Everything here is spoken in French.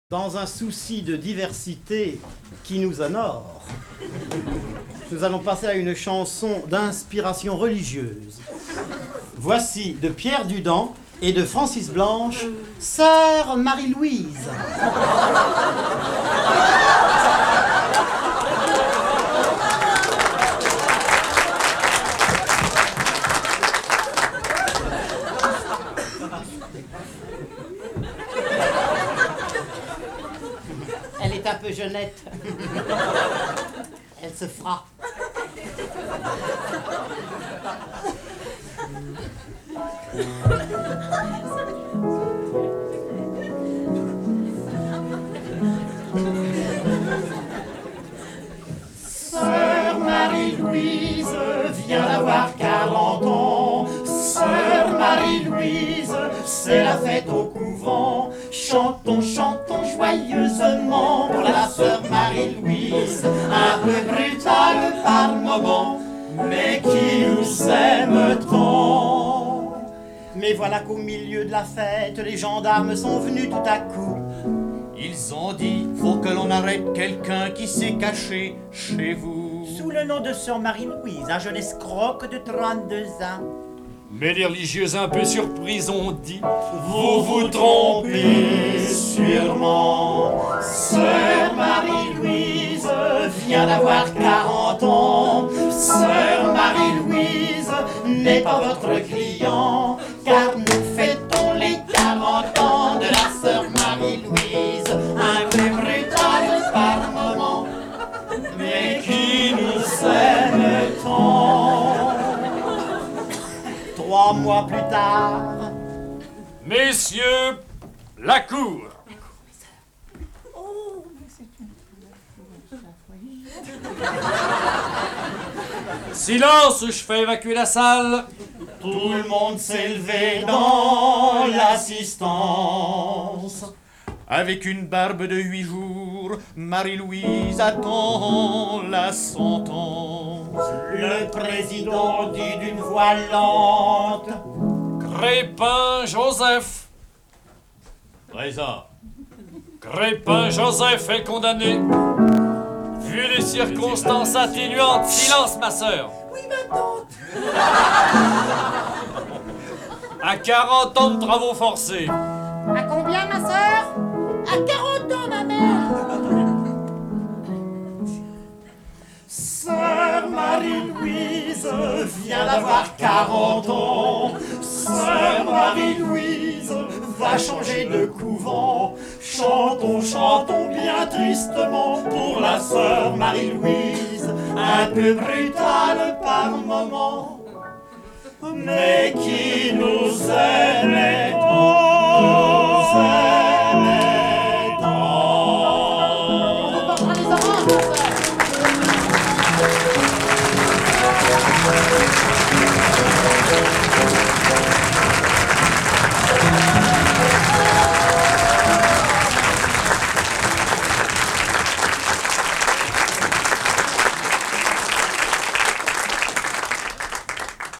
Dans un souci de diversité qui nous honore, nous allons passer à une chanson d'inspiration religieuse. Voici de Pierre Dudand et de Francis Blanche, Sœur Marie-Louise. Elle est un peu jeunette. Elle se fera. Sœur Marie-Louise vient d'avoir 40 ans. Sœur Marie-Louise, c'est la fête au couvent. Chantons, chantons joyeusement pour la sœur Marie-Louise, un peu brutale par moments, mais qui nous aime tant. Mais voilà qu'au milieu de la fête, les gendarmes sont venus tout à coup. Ils ont dit, faut que l'on arrête quelqu'un qui s'est caché chez vous. Sous le nom de sœur Marie-Louise, un jeune escroc de 32 ans. Mais les religieuses un peu surprises ont dit, Vous vous trompez sûrement. Sœur Marie-Louise vient d'avoir 40 ans. Sœur Marie-Louise n'est pas votre client, car nous fêtons les 40 ans de la sœur Marie-Louise, un peu brutale par moment, mais qui nous aime tant. 3 mois plus tard, messieurs, la cour. Silence, je fais évacuer la salle. tout le monde s'est levé dans l'assistance. Avec une barbe de 8 jours, Marie-Louise attend la sentence. Le président dit d'une voix lente: Crépin Joseph. Présent. Crépin Joseph est condamné. Vu les circonstances atténuantes, silence ma sœur. Oui, ma tante. À 40 ans de travaux forcés. À combien, ma sœur? À 40 ans, ma mère. Sœur Marie-Louise vient d'avoir 40 ans. Sœur Marie-Louise va changer de couvent. Chantons, chantons bien tristement pour la sœur Marie-Louise, un peu brutale par moments, mais qui nous aime.